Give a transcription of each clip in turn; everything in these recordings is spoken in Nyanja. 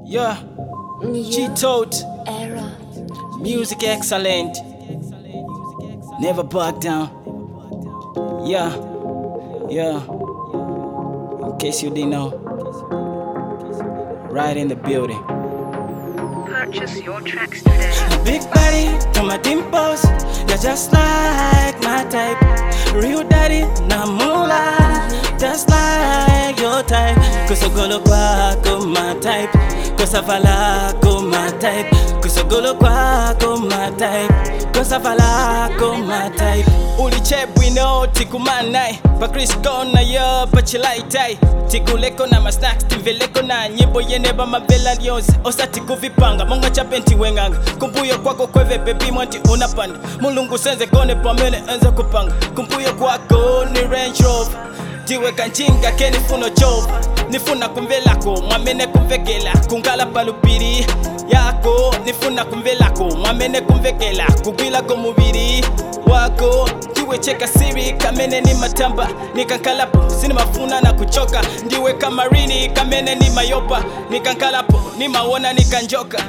Yeah, G-Toad, Era. music excellent, never back down. Yeah, yeah, in case you didn't know, right in the building. Purchase your tracks today. Big body to my dimples, you're just like my type. Real daddy, na mula, just like your type. Kusogolo kwako my type, kusavala ko my type. Kusogolo kwako my type, kusavala ko my type. Ulichebwino tikumanai, pa Chris kona yo pa chilaitai. Tikuleko na ma snacks, tiveleko na nyimbo yeneba mabela lyonse. Osa tikuvipanga, monga chapenti wenganga. Kumbuyo kwako kweve baby mwanti unapanda. Mulungu senze kone pamene enze kupanga. Kumbuyo kwako ni Range Rover, tiwe kanchinga ke nifuno chova. Nifuna kumvelako, mwamene kumvekela. Kungala palupiri yako, nifuna kumvelako, mwamene kumvekela. Kugwila ko mubiri wako, tiwe cheka siri kamene ni matamba. Nikankalapo, sini mafuna na kuchoka. Ndiwe kamarini kamene ni mayopa. Nikankalapo, ni mawona nikanjoka.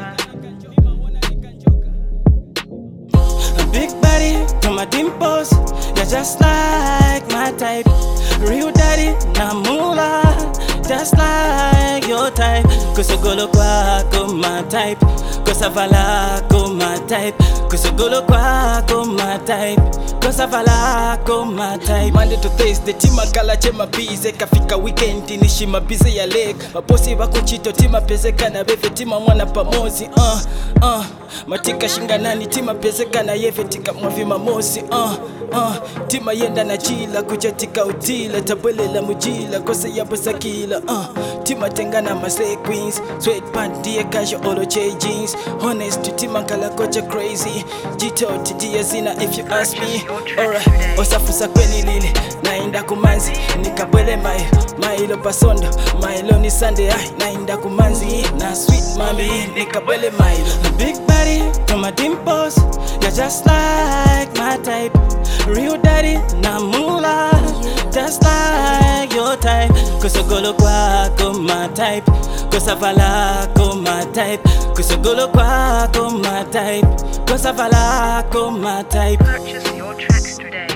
Big body to my dimples, you're just like my type. Real daddy, na mula, just like your type. Kusogolo kwako my type, kusavala ko my type. Kusogolo kwako my type, kusavala ko my type. Monday to Thursday, tima kala chema bize. Kafika weekend, nishima bize ya leg. Maposi wako chito, tima pezeka na beve. Tima mwana pamozi, matika shinganani, tima pezeka na yeve. Tika mwavi mamosi, tima yenda na jila, kujatika utila. Tabwele la mujila, kose ya basakila. Tima tengana masay queens, sweatpant diye casual olo J jeans. Honest, tima kala kocha crazy. G-Toad diye zina if you ask me. Alright, osafusa kweni lili, nainda kumanzi. Nikabwele mailo pasondo, mailo ni Sunday. Nainda kumanzi, na sweet mami. Nikabwele mailo. Big body to my dimples, you're just like my type. Real daddy, na mula, just like your type. Kusogolo kwako my type, kusavala ko my type. Kusogolo kwako my type, kusavala ko my type. Purchase your tracks today.